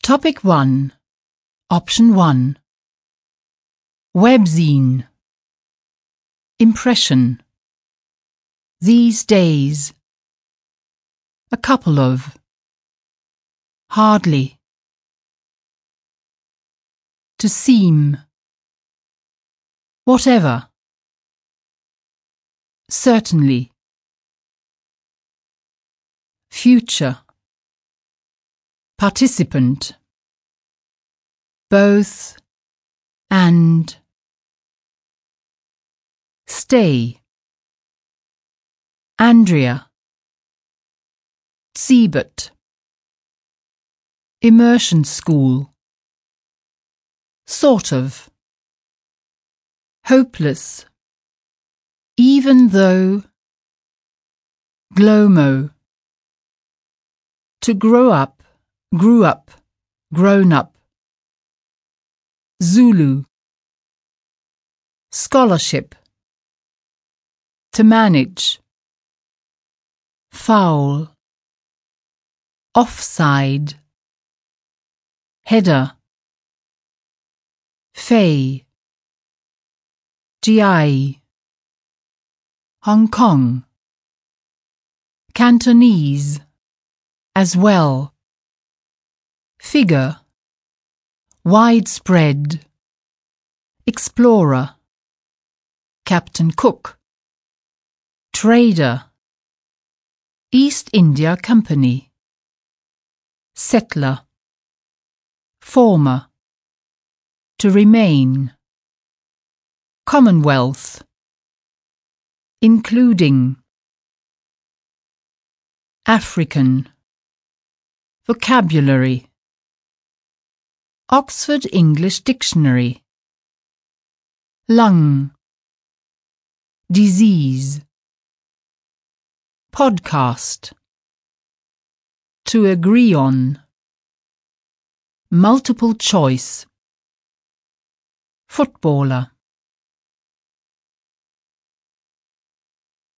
Topic 1. Option 1. Webzine. Impression. These days. A couple of. Hardly. To seem. Whatever. Certainly. Future. Participant. Both and. Stay. Andrea. Siebert. Immersion school. Sort of. Hopeless. Even though. Glomo. To grow up, grew up, grown up. Zulu. Scholarship. To manage. Foul. Offside. Header. Fei. GI. Hong Kong. Cantonese. As well. Figure. Widespread. Explorer. Captain Cook. Trader. East India Company. Settler. Former. To remain. Commonwealth. Including. African. Vocabulary. Oxford English Dictionary. Lung. Disease. Podcast. To agree on. Multiple choice. Footballer.